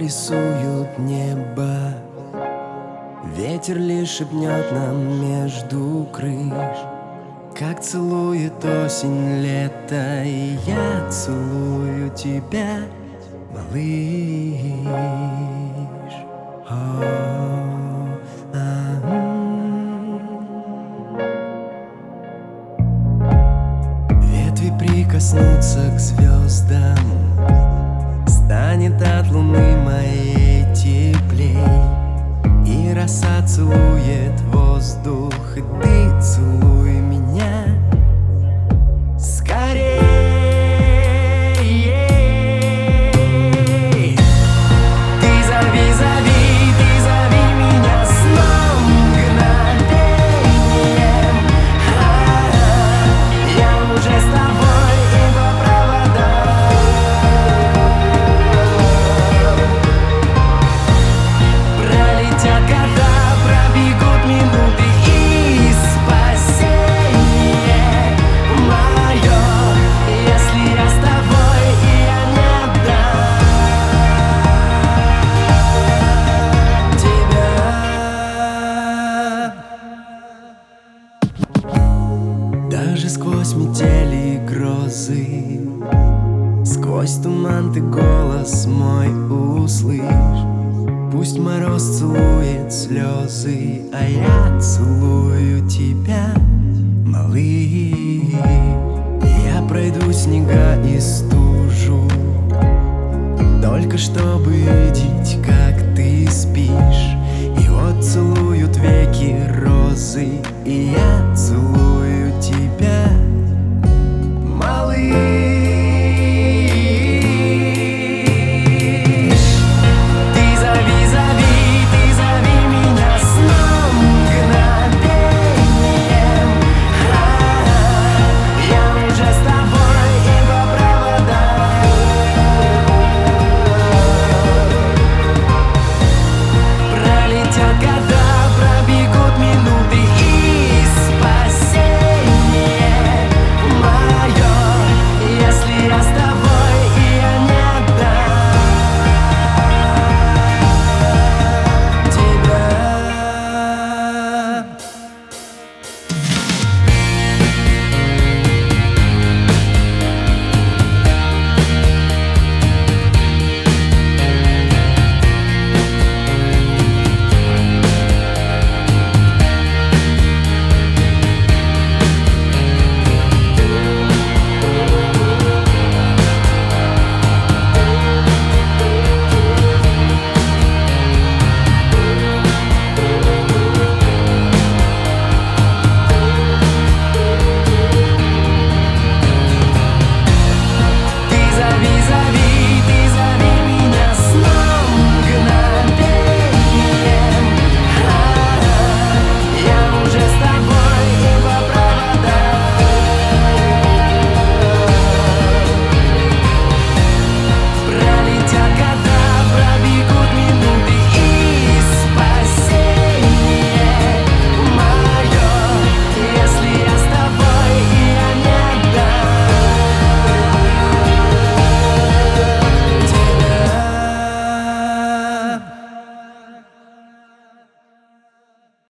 рисуют небо. Ветер лишь шепнет нам между крыш, как целует осень лето. И я целую тебя, малыш. Ветви прикоснутся к звездам, станет от луны моей теплей. И роса целует воздух, и ты целуй меня скорей. Ты зови, зови, ты зови меня сном, мгновением. Я уже с тобой и по проводам. Пролетят года, пробегут минуты, и спасение мое, если я с тобой, и я не отдам тебя. Даже сквозь метели и грозы, сквозь туман ты голос мой услышь. Пусть мороз целует слезы, а я целую тебя, малыш. Я пройду снега и стужу, только чтобы видеть, как ты спишь. И вот целуют веки розы, и я целую тебя, малыш.